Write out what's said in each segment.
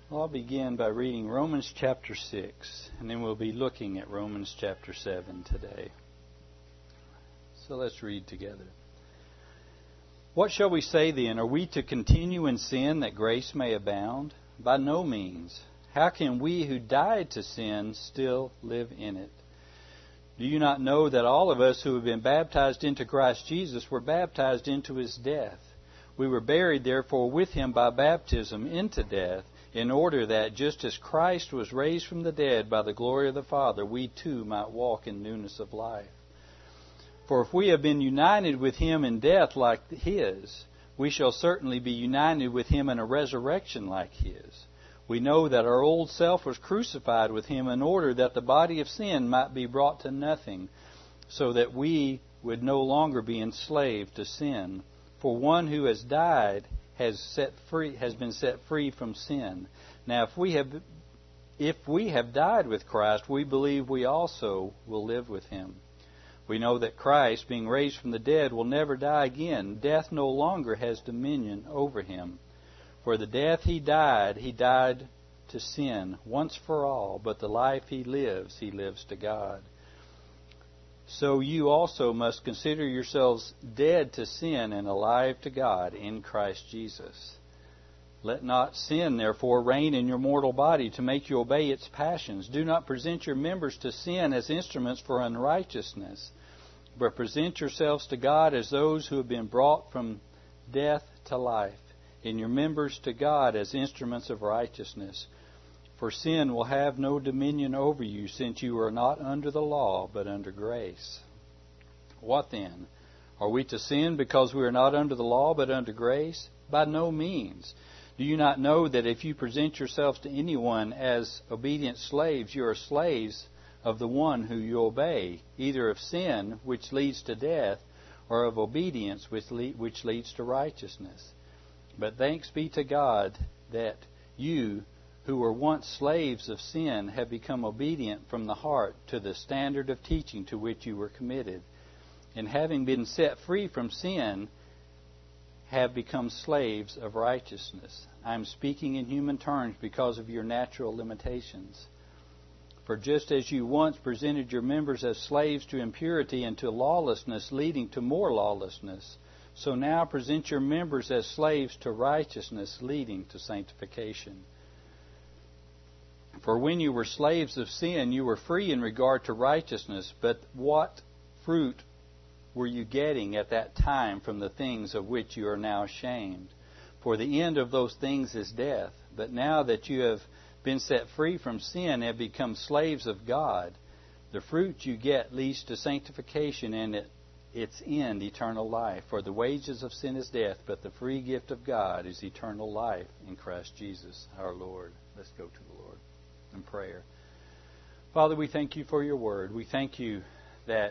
Well, I'll begin by reading Romans chapter 6, and then we'll be looking at Romans chapter 7 today. So let's read together. What shall we say then? Are we to continue in sin that grace may abound? By no means. How can we who died to sin still live in it? Do you not know that all of us who have been baptized into Christ Jesus were baptized into His death? We were buried, therefore, with Him by baptism into death, in order that, just as Christ was raised from the dead by the glory of the Father, we too might walk in newness of life. For if we have been united with Him in death like His, we shall certainly be united with Him in a resurrection like His. We know that our old self was crucified with Him in order that the body of sin might be brought to nothing, so that we would no longer be enslaved to sin. For one who has died has been set free from sin. Now, if we have died with Christ, we believe we also will live with Him. We know that Christ, being raised from the dead, will never die again. Death no longer has dominion over Him. For the death He died to sin once for all, but the life He lives to God. So you also must consider yourselves dead to sin and alive to God in Christ Jesus. Let not sin, therefore, reign in your mortal body to make you obey its passions. Do not present your members to sin as instruments for unrighteousness, but present yourselves to God as those who have been brought from death to life, and your members to God as instruments of righteousness. For sin will have no dominion over you, since you are not under the law, but under grace. What then? Are we to sin because we are not under the law, but under grace? By no means. Do you not know that if you present yourselves to anyone as obedient slaves, you are slaves of the one who you obey, either of sin, which leads to death, or of obedience, which leads to righteousness? But thanks be to God that you, who were once slaves of sin, have become obedient from the heart to the standard of teaching to which you were committed. And having been set free from sin, have become slaves of righteousness. I am speaking in human terms because of your natural limitations. For just as you once presented your members as slaves to impurity and to lawlessness, leading to more lawlessness, so now present your members as slaves to righteousness, leading to sanctification. For when you were slaves of sin, you were free in regard to righteousness. But what fruit were you getting at that time from the things of which you are now ashamed? For the end of those things is death. But now that you have been set free from sin and have become slaves of God, the fruit you get leads to sanctification, and its end eternal life. For the wages of sin is death, but the free gift of God is eternal life in Christ Jesus our Lord. Let's go to the Lord in prayer. Father, we thank You for Your word. We thank You that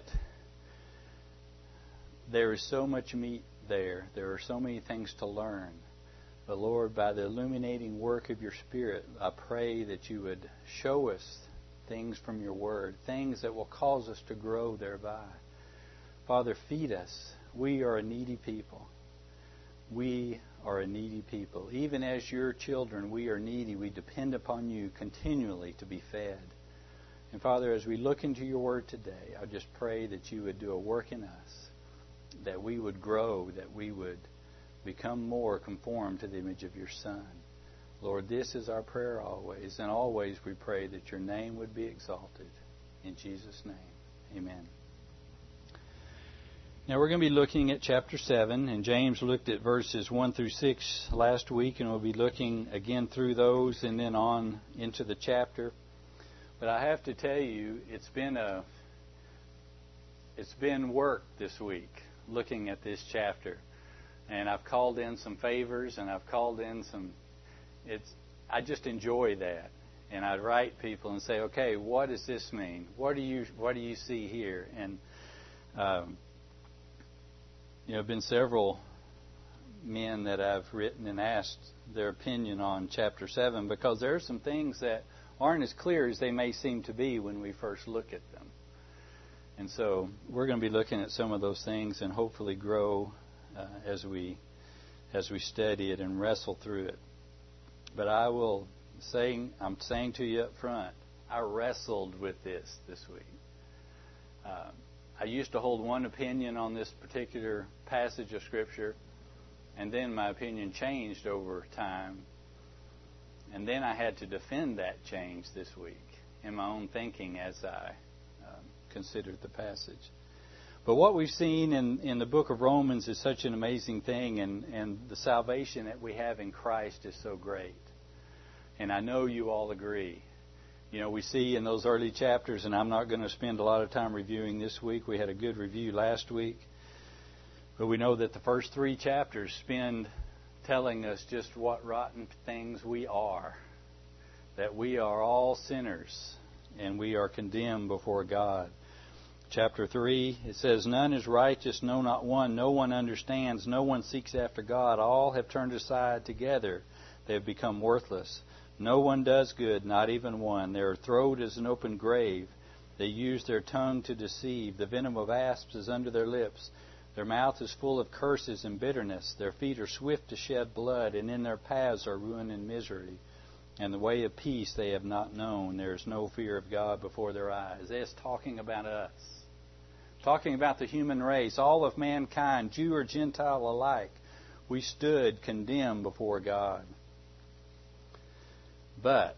there is so much meat there. There are so many things to learn. But Lord, by the illuminating work of Your Spirit, I pray that You would show us things from Your word, things that will cause us to grow thereby. Father, feed us. We are a needy people. We are a needy people. Even as Your children, we are needy. We depend upon You continually to be fed. And Father, as we look into Your word today, I just pray that You would do a work in us, that we would grow, that we would become more conformed to the image of Your Son. Lord, this is our prayer always, and always we pray that Your name would be exalted. In Jesus' name, amen. Now we're going to be looking at chapter 7, and James looked at verses 1 through 6 last week, and we'll be looking again through those and then on into the chapter. But I have to tell you, it's been work this week looking at this chapter. And I've called in some favors, and I've called in some... I just enjoy that. And I'd write people and say, okay, what does this mean? What do you see here? And there have been several men that I've written and asked their opinion on chapter 7, because there are some things that aren't as clear as they may seem to be when we first look at them. And so we're going to be looking at some of those things and hopefully grow as we study it and wrestle through it. But I will I'm saying to you up front, I wrestled with this week. I used to hold one opinion on this particular passage of Scripture, and then my opinion changed over time. And then I had to defend that change this week in my own thinking as I considered the passage. But what we've seen in the book of Romans is such an amazing thing, and the salvation that we have in Christ is so great. And I know you all agree. You know, we see in those early chapters, and I'm not going to spend a lot of time reviewing this week. We had a good review last week. But we know that the first 3 chapters spend telling us just what rotten things we are. That we are all sinners, and we are condemned before God. Chapter 3, it says, "None is righteous, no, not one. No one understands. No one seeks after God. All have turned aside together. They have become worthless. No one does good, not even one. Their throat is an open grave. They use their tongue to deceive. The venom of asps is under their lips. Their mouth is full of curses and bitterness. Their feet are swift to shed blood, and in their paths are ruin and misery. And the way of peace they have not known. There is no fear of God before their eyes." It's talking about us. Talking about the human race, all of mankind, Jew or Gentile alike. We stood condemned before God. But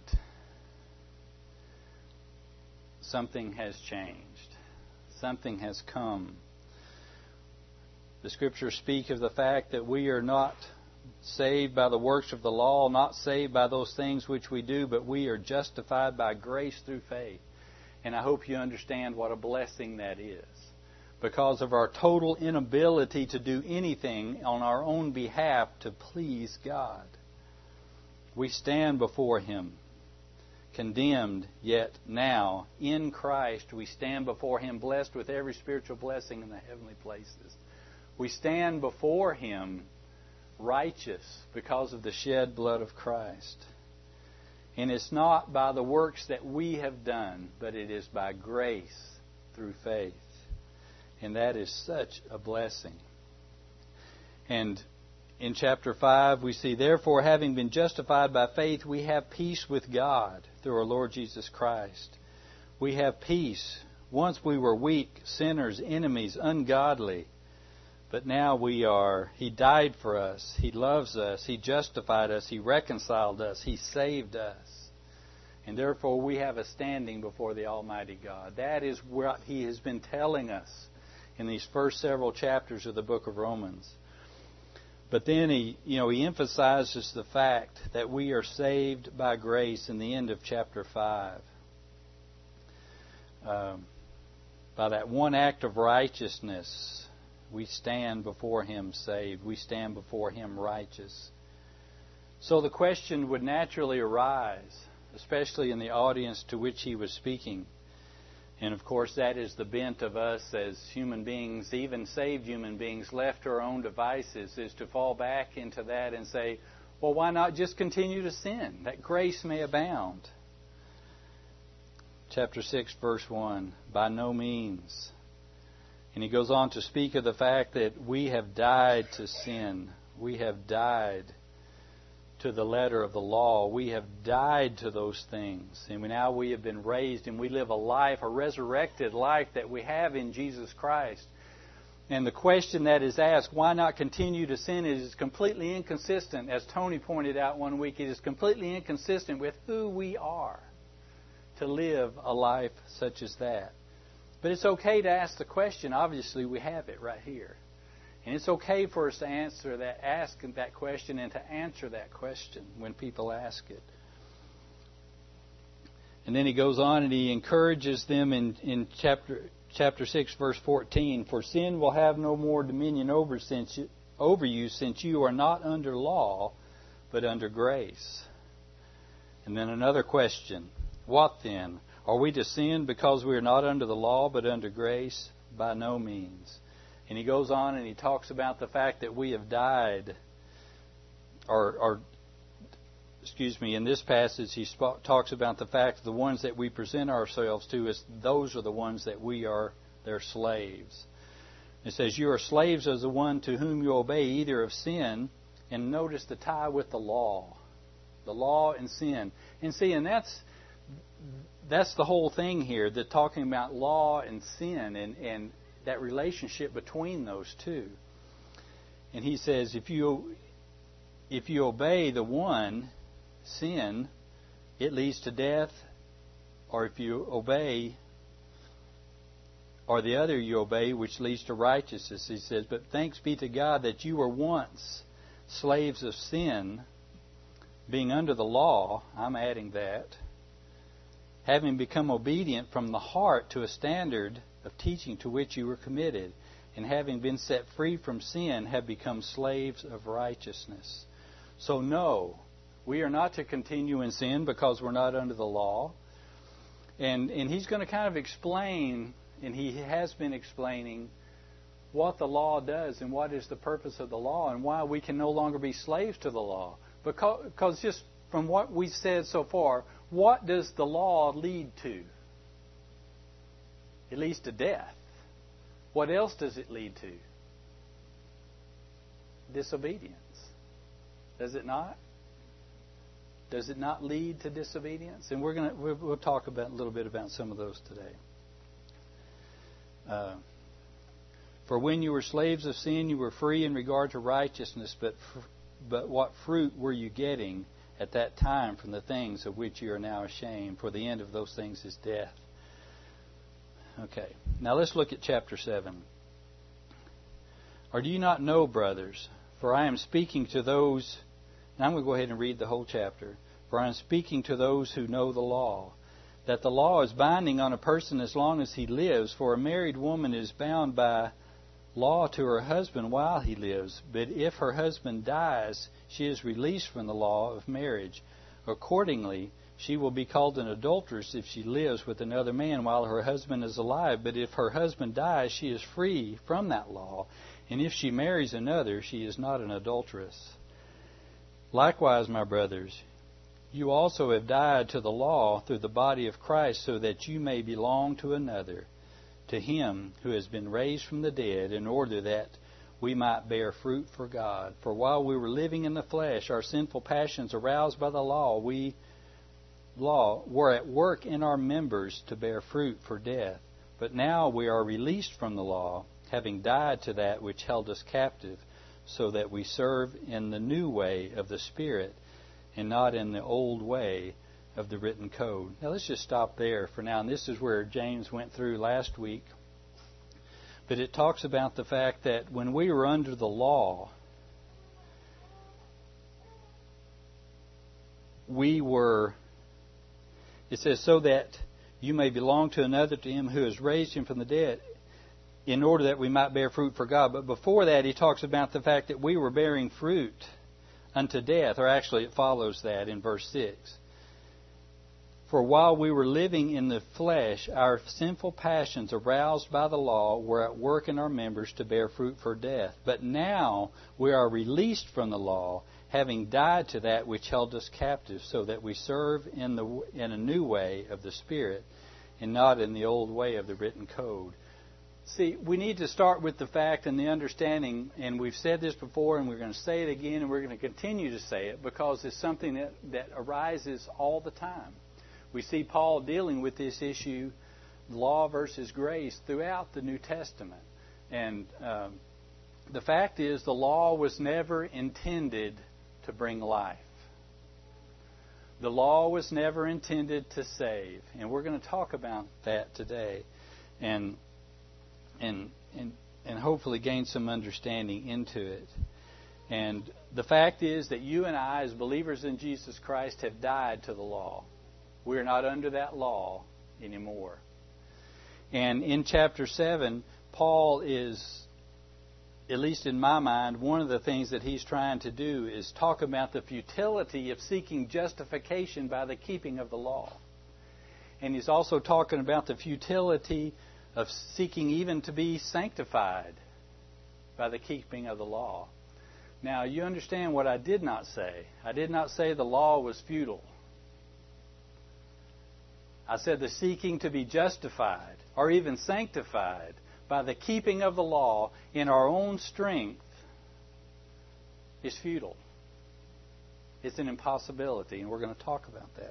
something has changed. Something has come. The Scriptures speak of the fact that we are not saved by the works of the law, not saved by those things which we do, but we are justified by grace through faith. And I hope you understand what a blessing that is. Because of our total inability to do anything on our own behalf to please God, we stand before Him, condemned, yet now, in Christ, we stand before Him blessed with every spiritual blessing in the heavenly places. We stand before Him righteous because of the shed blood of Christ. And it's not by the works that we have done, but it is by grace through faith. And that is such a blessing. And in chapter 5, we see, "Therefore, having been justified by faith, we have peace with God through our Lord Jesus Christ." We have peace. Once we were weak, sinners, enemies, ungodly. But now we are. He died for us. He loves us. He justified us. He reconciled us. He saved us. And therefore we have a standing before the Almighty God. That is what He has been telling us in these first several chapters of the book of Romans. But then he emphasizes the fact that we are saved by grace in the end of chapter 5. By that one act of righteousness, we stand before Him saved. We stand before Him righteous. So the question would naturally arise, especially in the audience to which he was speaking. And of course, that is the bent of us as human beings, even saved human beings, left to our own devices, is to fall back into that and say, well, why not just continue to sin, that grace may abound? Chapter 6, verse 1, "By no means." And he goes on to speak of the fact that we have died to sin. We have died to the letter of the law. We have died to those things. And now we have been raised and we live a life, a resurrected life that we have in Jesus Christ. And the question that is asked, why not continue to sin, is completely inconsistent. As Tony pointed out one week, it is completely inconsistent with who we are to live a life such as that. But it's okay to ask the question. Obviously, we have it right here. And it's okay for us to ask that question and to answer that question when people ask it. And then he goes on and he encourages them in chapter 6, verse 14, "For sin will have no more dominion over you, since you are not under law, but under grace." And then another question, "What then? Are we to sin because we are not under the law, but under grace? By no means." And he goes on and he talks about the fact that we have died, in this passage he talks about the fact that the ones that we present ourselves to, those are the ones that we are their slaves. It says, "You are slaves of the one to whom you obey, either of sin," and notice the tie with the law. The law and sin. And see, and that's the whole thing here, that talking about law and sin and that relationship between those two. And he says, if you obey the one, sin, it leads to death. Or if you obey, or the other you obey, which leads to righteousness, he says, but thanks be to God that you were once slaves of sin, being under the law, I'm adding that, having become obedient from the heart to a standard of teaching to which you were committed, and having been set free from sin, have become slaves of righteousness. So no, we are not to continue in sin because we're not under the law. And he's going to kind of explain, and he has been explaining, what the law does and what is the purpose of the law and why we can no longer be slaves to the law. Because just from what we've said so far, what does the law lead to? It leads to death. What else does it lead to? Disobedience. Does it not? Does it not lead to disobedience? And we'll talk about a little bit about some of those today. For when you were slaves of sin, you were free in regard to righteousness, but what fruit were you getting at that time from the things of which you are now ashamed? For the end of those things is death. Okay, now let's look at chapter 7. Or do you not know, brothers, for I am speaking to those... Now I'm going to go ahead and read the whole chapter. For I am speaking to those who know the law, that the law is binding on a person as long as he lives. For a married woman is bound by law to her husband while he lives. But if her husband dies, she is released from the law of marriage. Accordingly, she will be called an adulteress if she lives with another man while her husband is alive. But if her husband dies, she is free from that law. And if she marries another, she is not an adulteress. Likewise, my brothers, you also have died to the law through the body of Christ, so that you may belong to another, to Him who has been raised from the dead, in order that we might bear fruit for God. For while we were living in the flesh, our sinful passions aroused by the law were at work in our members to bear fruit for death. But now we are released from the law, having died to that which held us captive, so that we serve in the new way of the Spirit and not in the old way of the written code. Now let's just stop there for now. And this is where James went through last week. But it talks about the fact that when we were under the law, it says, so that you may belong to another, to Him who has raised Him from the dead, in order that we might bear fruit for God. But before that, he talks about the fact that we were bearing fruit unto death. Or actually, it follows that in verse 6. For while we were living in the flesh, our sinful passions aroused by the law were at work in our members to bear fruit for death. But now we are released from the law, having died to that which held us captive, so that we serve in a new way of the Spirit, and not in the old way of the written code. See, we need to start with the fact and the understanding, and we've said this before, and we're going to say it again, and we're going to continue to say it, because it's something that arises all the time. We see Paul dealing with this issue, law versus grace, throughout the New Testament. And the fact is, the law was never intended to bring life. The law was never intended to save. And we're going to talk about that today. And hopefully gain some understanding into it. And the fact is that you and I, as believers in Jesus Christ, have died to the law. We are not under that law anymore. And in chapter 7, Paul is, at least in my mind, one of the things that he's trying to do is talk about the futility of seeking justification by the keeping of the law. And he's also talking about the futility of seeking even to be sanctified by the keeping of the law. Now, you understand what I did not say. I did not say the law was futile. I said the seeking to be justified or even sanctified by the keeping of the law in our own strength is futile. It's an impossibility, and we're going to talk about that.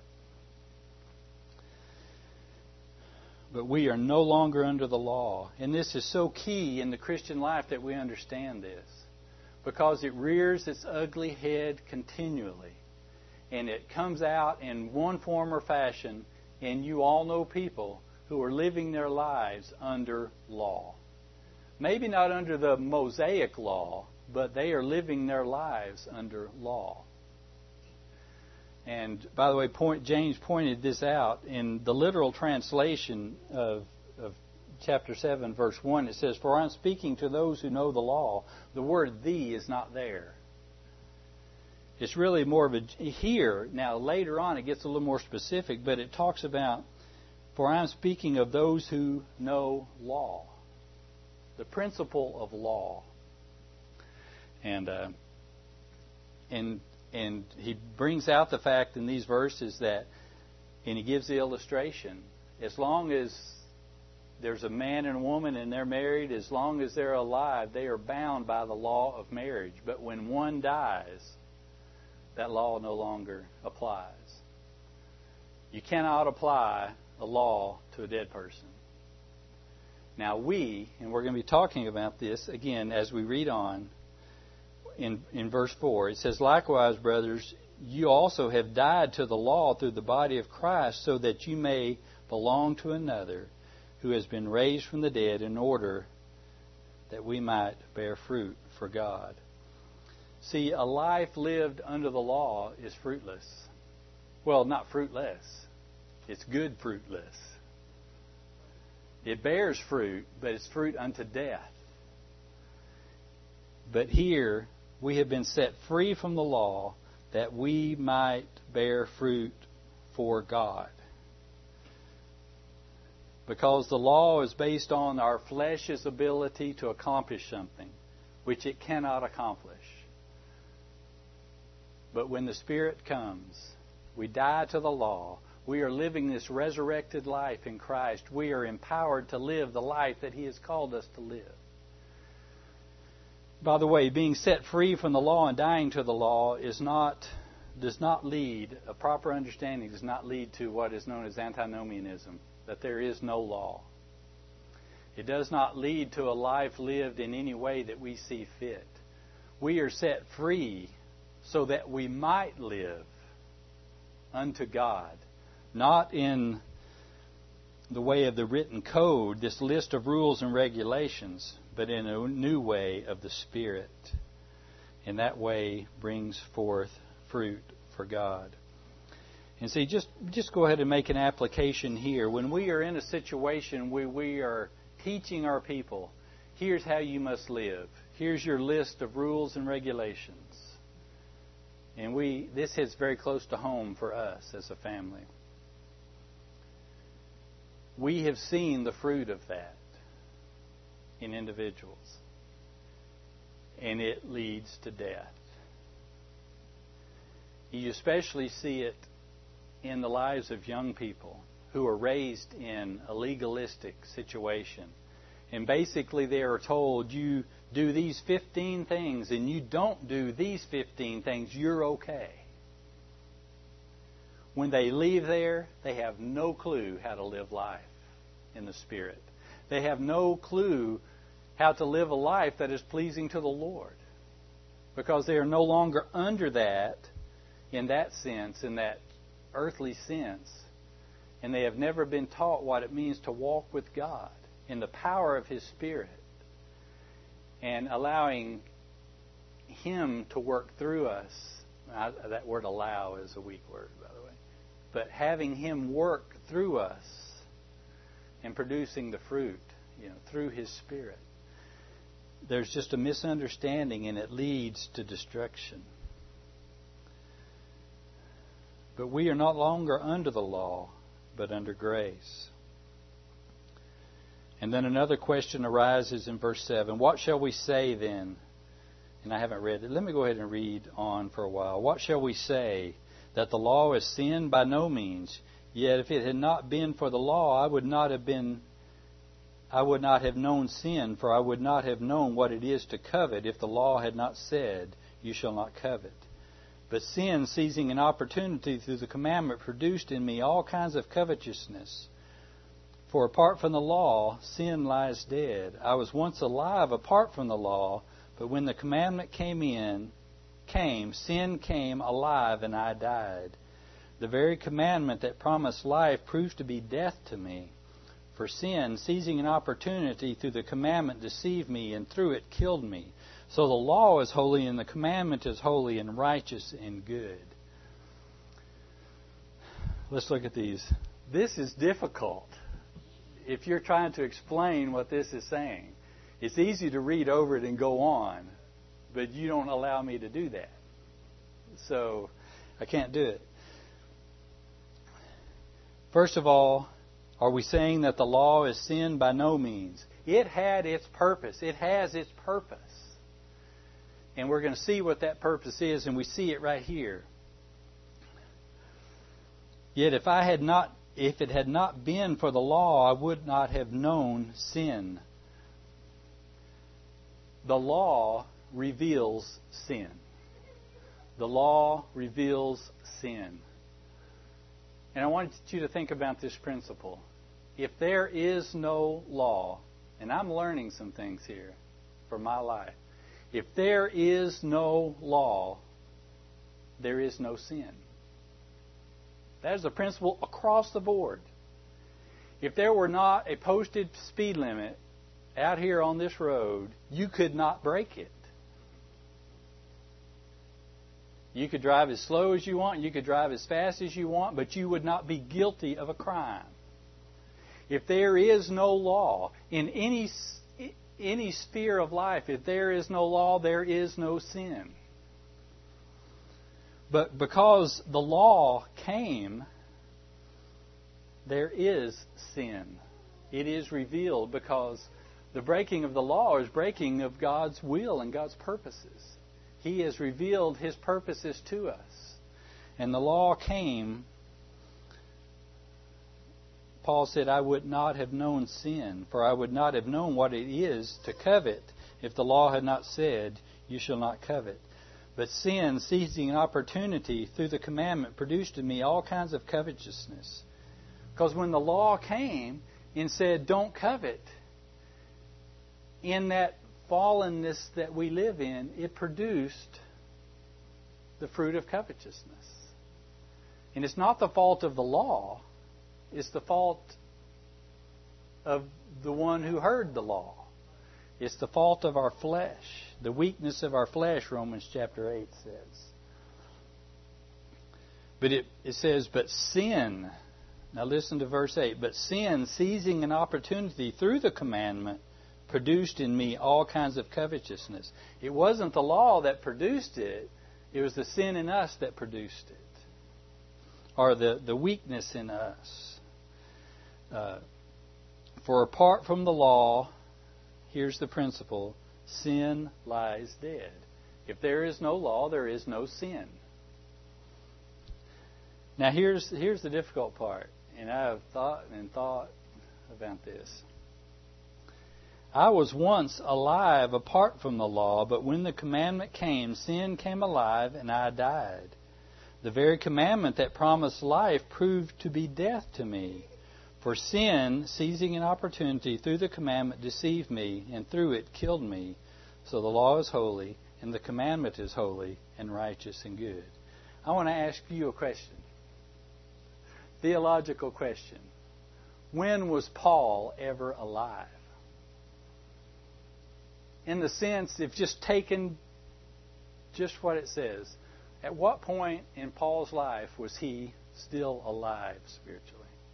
But we are no longer under the law. And this is so key in the Christian life that we understand this, because it rears its ugly head continually. And it comes out in one form or fashion, and you all know people who are living their lives under law. Maybe not under the Mosaic law, but they are living their lives under law. And by the way, James pointed this out in the literal translation of chapter 7, verse 1. It says, "For I'm speaking to those who know the law." The word "thee" is not there. It's really more of a here. Now, later on, it gets a little more specific, but it talks about, "For I'm speaking of those who know law." The principle of law. And he brings out the fact in these verses that, and he gives the illustration, as long as there's a man and a woman and they're married, as long as they're alive, they are bound by the law of marriage. But when one dies, that law no longer applies. You cannot apply a law to a dead person. Now and we're going to be talking about this again as we read on in verse 4. It says, "Likewise, brothers, you also have died to the law through the body of Christ, so that you may belong to another who has been raised from the dead, in order that we might bear fruit for God." See, a life lived under the law is fruitless. Well, not fruitless. It's good fruitless. It bears fruit, but it's fruit unto death. But here, we have been set free from the law that we might bear fruit for God. Because the law is based on our flesh's ability to accomplish something, which it cannot accomplish. But when the Spirit comes, we die to the law. We are living this resurrected life in Christ. We are empowered to live the life that He has called us to live. By the way, being set free from the law and dying to the law does not lead, a proper understanding does not lead to what is known as antinomianism, that there is no law. It does not lead to a life lived in any way that we see fit. We are set free so that we might live unto God, not in the way of the written code, this list of rules and regulations, but in a new way of the Spirit. And that way brings forth fruit for God. And see, just go ahead and make an application here. When we are in a situation where we are teaching our people, here's how you must live. Here's your list of rules and regulations. And this hits very close to home for us as a family. We have seen the fruit of that in individuals. And it leads to death. You especially see it in the lives of young people who are raised in a legalistic situation. And basically they are told, you do these 15 things and you don't do these 15 things, you're okay. When they leave there, they have no clue how to live life in the Spirit. They have no clue how to live a life that is pleasing to the Lord, because they are no longer under that in that sense, in that earthly sense, and they have never been taught what it means to walk with God in the power of His Spirit and allowing Him to work through us. That word "allow" is a weak word, by the way. But having Him work through us and producing the fruit, through His Spirit. There's just a misunderstanding, and it leads to destruction. But we are no longer under the law, but under grace. And then another question arises in verse 7. What shall we say then? And I haven't read it. Let me go ahead and read on for a while. What shall we say? That the law is sin? By no means. Yet if it had not been for the law, I would not have known sin, for I would not have known what it is to covet if the law had not said, "You shall not covet." But sin, seizing an opportunity through the commandment, produced in me all kinds of covetousness. For apart from the law, sin lies dead. I was once alive apart from the law, but when the commandment came, sin came alive and I died. The very commandment that promised life proved to be death to me. For sin, seizing an opportunity through the commandment, deceived me, and through it killed me. So the law is holy, and the commandment is holy and righteous and good. Let's look at these. This is difficult if you're trying to explain what this is saying. It's easy to read over it and go on, but you don't allow me to do that. So I can't do it. First of all, are we saying that the law is sin? By no means. It had its purpose. It has its purpose. And we're going to see what that purpose is, and we see it right here. Yet if it had not been for the law, I would not have known sin. The law reveals sin. The law reveals sin. And I want you to think about this principle. If there is no law, and I'm learning some things here for my life. If there is no law, there is no sin. That is a principle across the board. If there were not a posted speed limit out here on this road, you could not break it. You could drive as slow as you want, you could drive as fast as you want, but you would not be guilty of a crime. If there is no law in any sphere of life, if there is no law, there is no sin. But because the law came, there is sin. It is revealed because the breaking of the law is breaking of God's will and God's purposes. He has revealed His purposes to us. And the law came. Paul said, I would not have known sin, for I would not have known what it is to covet if the law had not said, you shall not covet. But sin, seizing an opportunity through the commandment, produced in me all kinds of covetousness. Because when the law came and said, don't covet, in that fallenness that we live in, it produced the fruit of covetousness. And it's not the fault of the law. It's the fault of the one who heard the law. It's the fault of our flesh. The weakness of our flesh, Romans chapter 8 says. But it says, but sin, now listen to verse 8, but sin, seizing an opportunity through the commandment, produced in me all kinds of covetousness. It wasn't the law that produced it. It was the sin in us that produced it. Or the weakness in us. For apart from the law, here's the principle, sin lies dead. If there is no law, there is no sin. Now here's the difficult part. And I have thought about this. I was once alive apart from the law, but when the commandment came, sin came alive and I died. The very commandment that promised life proved to be death to me. For sin, seizing an opportunity through the commandment, deceived me, and through it killed me. So the law is holy, and the commandment is holy, and righteous and good. I want to ask you a question. Theological question. When was Paul ever alive? In the sense, if just taken just what it says, at what point in Paul's life was he still alive spiritually?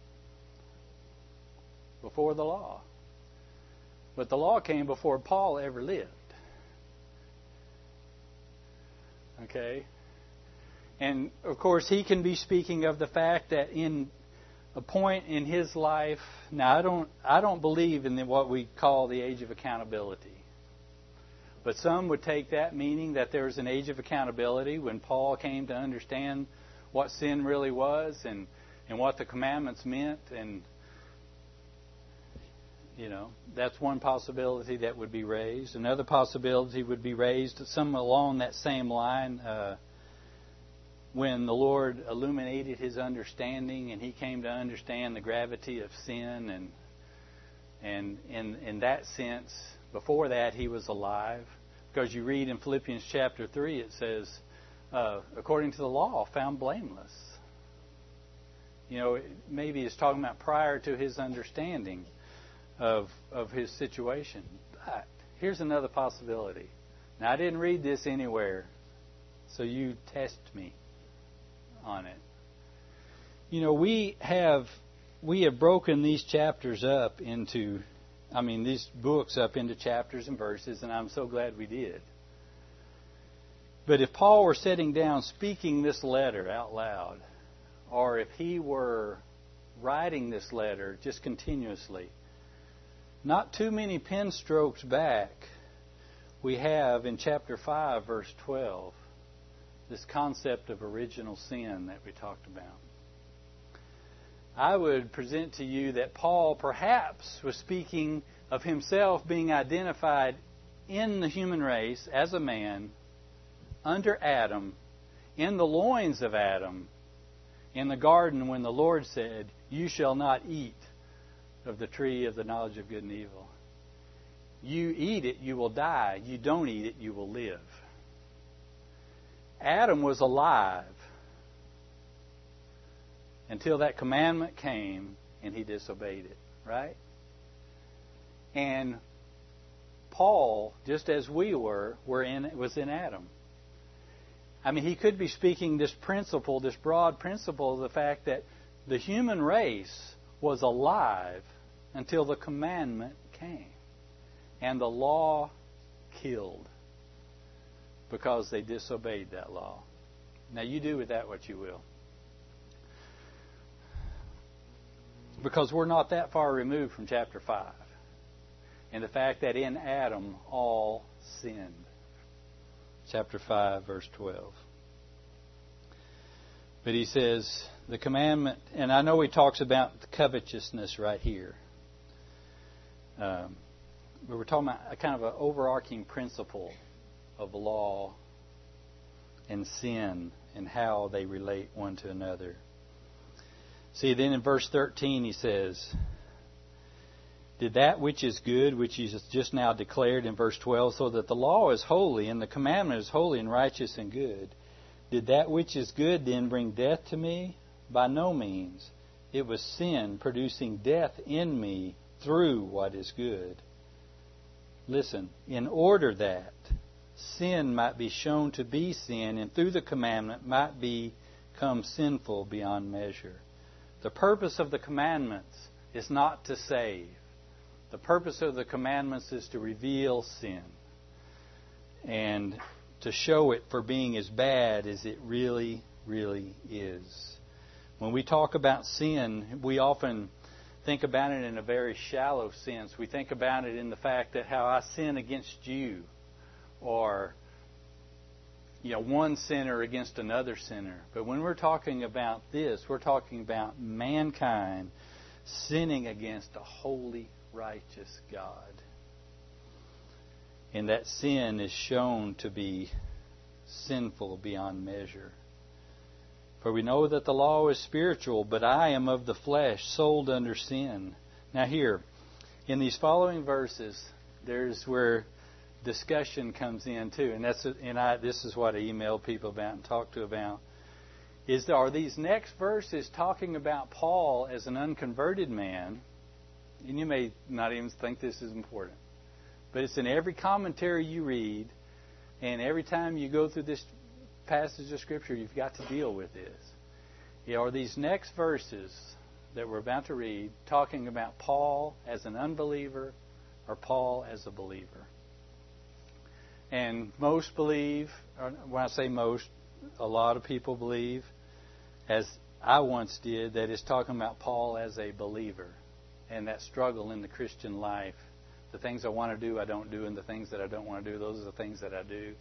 Before the law. But the law came before Paul ever lived. Okay? And of course he can be speaking of the fact that in a point in his life, now I don't believe in what we call the age of accountability. But some would take that meaning that there was an age of accountability when Paul came to understand what sin really was and what the commandments meant. And, that's one possibility that would be raised. Another possibility would be raised, some along that same line. when the Lord illuminated his understanding and he came to understand the gravity of sin, and in that sense, before that he was alive. Because you read in Philippians chapter 3, it says, according to the law, found blameless. You know, maybe it's talking about prior to his understanding of his situation. But here's another possibility. Now, I didn't read this anywhere, so you test me on it. You know, we have broken these chapters up into, these books up into chapters and verses, and I'm so glad we did. But if Paul were sitting down speaking this letter out loud, or if he were writing this letter just continuously, not too many pen strokes back, we have in chapter 5, verse 12, this concept of original sin that we talked about. I would present to you that Paul perhaps was speaking of himself being identified in the human race as a man under Adam, in the loins of Adam, in the garden when the Lord said, "You shall not eat of the tree of the knowledge of good and evil. You eat it, you will die. You don't eat it, you will live." Adam was alive until that commandment came and he disobeyed it, right? And Paul, just as we was in Adam. He could be speaking this principle, this broad principle of the fact that the human race was alive until the commandment came. And the law killed because they disobeyed that law. Now you do with that what you will. Because we're not that far removed from chapter 5. And the fact that in Adam all sinned. Chapter 5, verse 12. But he says, the commandment, and I know he talks about covetousness right here. But we're talking about a kind of an overarching principle of law and sin and how they relate one to another. See, then in verse 13 he says, did that which is good, which he has just now declared in verse 12, so that the law is holy and the commandment is holy and righteous and good. Did that which is good then bring death to me? By no means. It was sin producing death in me through what is good. Listen, in order that sin might be shown to be sin, and through the commandment might become sinful beyond measure. The purpose of the commandments is not to save. The purpose of the commandments is to reveal sin and to show it for being as bad as it really, really is. When we talk about sin, we often think about it in a very shallow sense. We think about it in the fact that how I sin against you, or one sinner against another sinner. But when we're talking about this, we're talking about mankind sinning against a holy, righteous God. And that sin is shown to be sinful beyond measure. For we know that the law is spiritual, but I am of the flesh, sold under sin. Now here, in these following verses, there's where discussion comes in too. And this is what I emailed people about and talked to about. Are these next verses talking about Paul as an unconverted man? And you may not even think this is important. But it's in every commentary you read, and every time you go through this passage of Scripture, you've got to deal with this. Are these next verses that we're about to read talking about Paul as an unbeliever or Paul as a believer? And most believe, or when I say most, a lot of people believe, as I once did, that it's talking about Paul as a believer and that struggle in the Christian life. The things I want to do, I don't do, and the things that I don't want to do, those are the things that I do.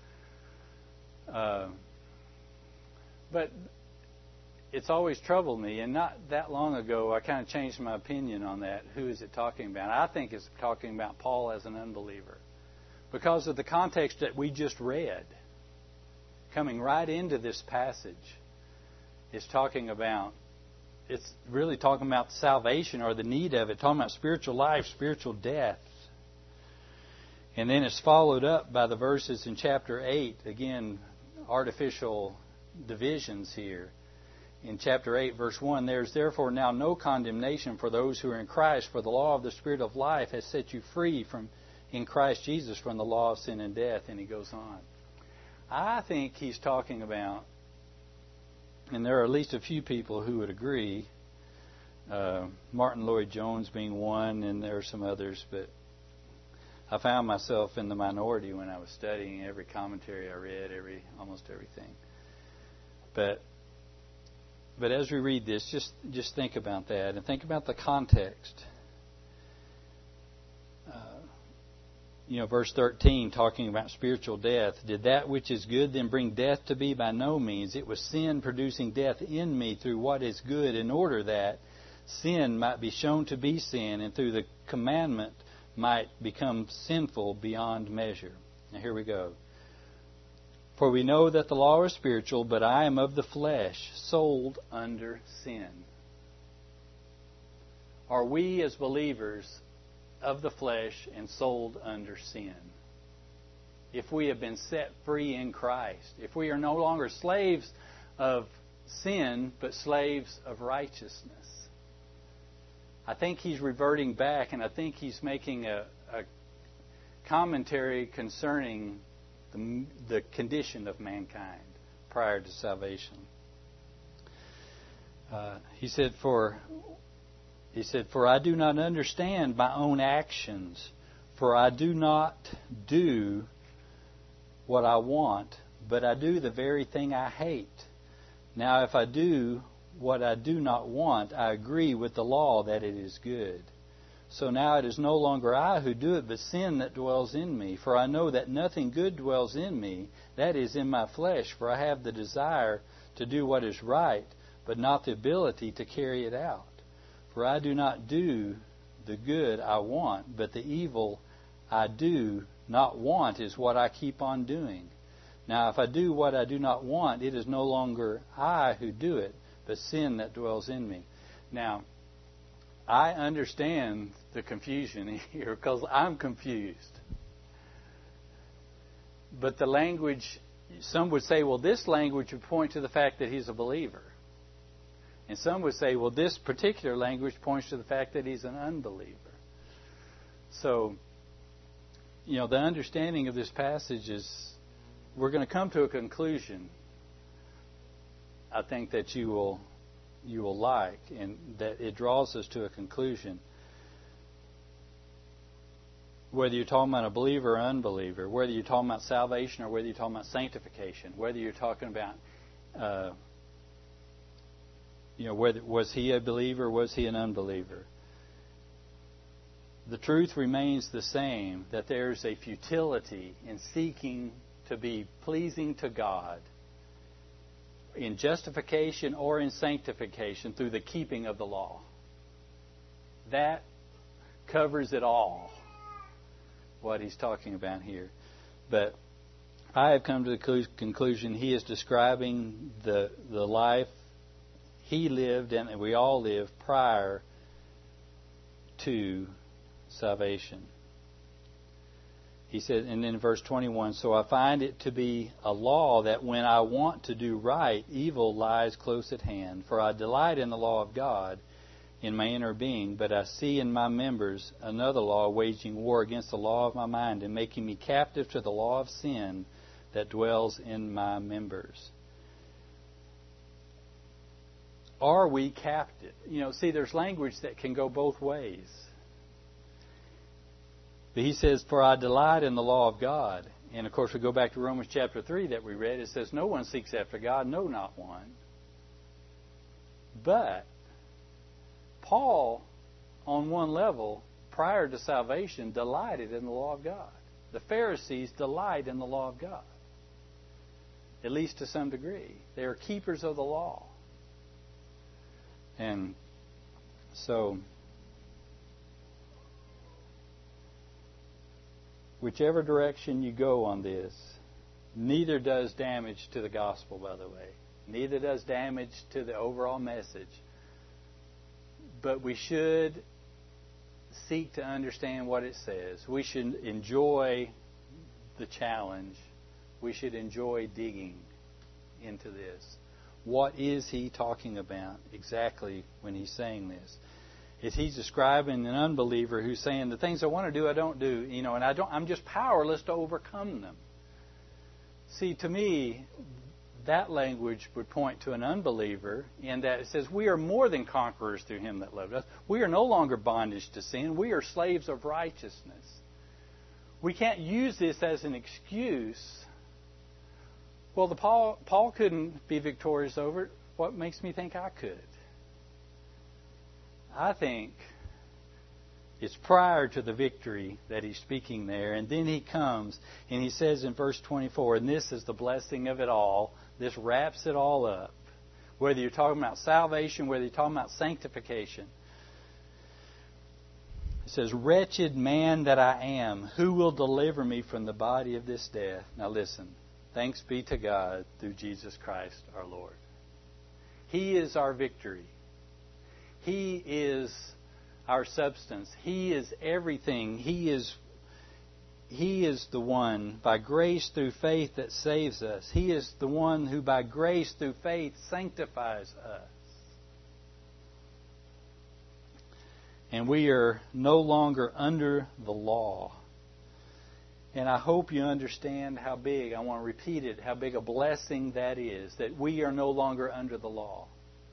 But it's always troubled me, and not that long ago I kind of changed my opinion on that. Who is it talking about? I think it's talking about Paul as an unbeliever because of the context that we just read. coming right into this passage, is talking about, it's really talking about salvation or the need of it, talking about spiritual life, spiritual death. And then it's followed up by the verses in chapter 8, again, artificial divisions here. In chapter 8, verse 1, there's therefore now no condemnation for those who are in Christ, for the law of the Spirit of life has set you free in Christ Jesus from the law of sin and death. And he goes on. I think he's talking about, and there are at least a few people who would agree, Martin Lloyd-Jones being one, and there are some others, but I found myself in the minority when I was studying every commentary I read, almost everything. But as we read this, just think about that and think about the context. Verse 13, talking about spiritual death. Did that which is good then bring death to me? By no means. It was sin producing death in me through what is good, in order that sin might be shown to be sin, and through the commandment might become sinful beyond measure. Now here we go. For we know that the law is spiritual, but I am of the flesh, sold under sin. Are we as believers of the flesh and sold under sin? If we have been set free in Christ, if we are no longer slaves of sin, but slaves of righteousness. I think he's reverting back, and I think he's making a commentary concerning the condition of mankind prior to salvation. He said, For I do not understand my own actions, for I do not do what I want, but I do the very thing I hate. Now if I do what I do not want, I agree with the law that it is good. So now it is no longer I who do it, but sin that dwells in me. For I know that nothing good dwells in me, that is, in my flesh. For I have the desire to do what is right, but not the ability to carry it out. For I do not do the good I want, but the evil I do not want is what I keep on doing. Now if I do what I do not want, it is no longer I who do it, but sin that dwells in me. Now, I understand the confusion here because I'm confused. But the language, some would say, well, this language would point to the fact that he's a believer. And some would say, well, this particular language points to the fact that he's an unbeliever. So, the understanding of this passage is, we're going to come to a conclusion, I think, that you will like, and that it draws us to a conclusion. Whether you're talking about a believer or unbeliever, whether you're talking about salvation or whether you're talking about sanctification, whether you're talking about, whether was he a believer or was he an unbeliever, the truth remains the same, that there's a futility in seeking to be pleasing to God in justification or in sanctification through the keeping of the law. That covers it all, what he's talking about here. But I have come to the conclusion he is describing the life he lived and that we all live prior to salvation. He said, and then in verse 21, so I find it to be a law that when I want to do right, evil lies close at hand. For I delight in the law of God in my inner being, but I see in my members another law waging war against the law of my mind and making me captive to the law of sin that dwells in my members. Are we captive? See, there's language that can go both ways. But he says, for I delight in the law of God. And of course, we go back to Romans chapter 3 that we read. It says, no one seeks after God, no, not one. But Paul, on one level, prior to salvation, delighted in the law of God. The Pharisees delight in the law of God, at least to some degree. They are keepers of the law. And so, whichever direction you go on this, neither does damage to the gospel, by the way. Neither does damage to the overall message. But we should seek to understand what it says. We should enjoy the challenge. We should enjoy digging into this. What is he talking about exactly when he's saying this? Is he describing an unbeliever who's saying the things I want to do I don't do, and I'm just powerless to overcome them? See, to me, that language would point to an unbeliever in that it says we are more than conquerors through him that loved us. We are no longer bondage to sin. We are slaves of righteousness. We can't use this as an excuse. Well, Paul couldn't be victorious over it. What makes me think I could? I think it's prior to the victory that he's speaking there. And then he comes and he says in verse 24, and this is the blessing of it all. This wraps it all up. Whether you're talking about salvation, whether you're talking about sanctification. It says, wretched man that I am, who will deliver me from the body of this death? Now listen, thanks be to God through Jesus Christ our Lord. He is our victory. He is our substance. He is everything. He is the one by grace through faith that saves us. He is the one who by grace through faith sanctifies us. And we are no longer under the law. And I hope you understand how big, I want to repeat it, how big a blessing that is, that we are no longer under the law.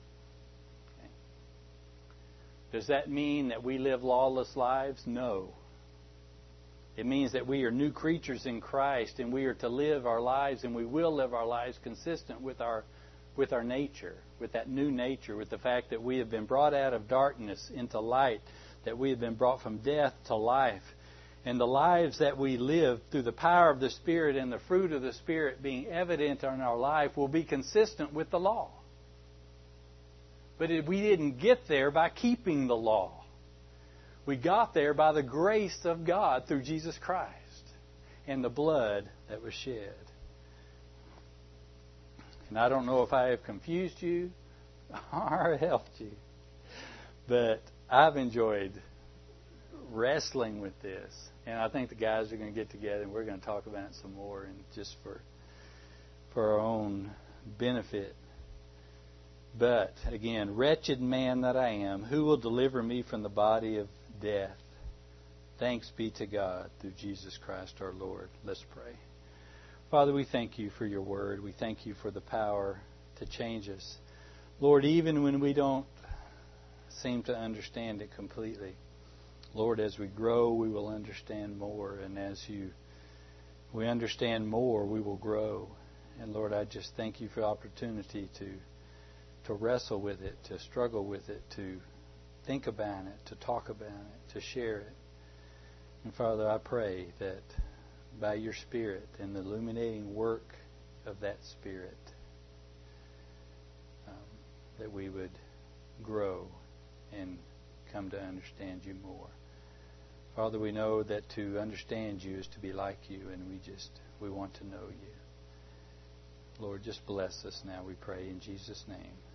Does that mean that we live lawless lives? No. It means that we are new creatures in Christ and we are to live our lives, and we will live our lives consistent with our nature, with that new nature, with the fact that we have been brought out of darkness into light, that we have been brought from death to life. And the lives that we live through the power of the Spirit and the fruit of the Spirit being evident in our life will be consistent with the law. But we didn't get there by keeping the law. We got there by the grace of God through Jesus Christ and the blood that was shed. And I don't know if I have confused you or helped you, but I've enjoyed wrestling with this. And I think the guys are going to get together and we're going to talk about it some more, and just for our own benefit. But, again, wretched man that I am, who will deliver me from the body of death? Thanks be to God through Jesus Christ our Lord. Let's pray. Father, we thank you for your word. We thank you for the power to change us. Lord, even when we don't seem to understand it completely, Lord, as we grow, we will understand more. And as we understand more, we will grow. And Lord, I just thank you for the opportunity to wrestle with it, to struggle with it, to think about it, to talk about it, to share it. And Father, I pray that by your Spirit and the illuminating work of that Spirit, that we would grow and come to understand you more. Father, we know that to understand you is to be like you, and we want to know you. Lord, just bless us now, we pray in Jesus' name.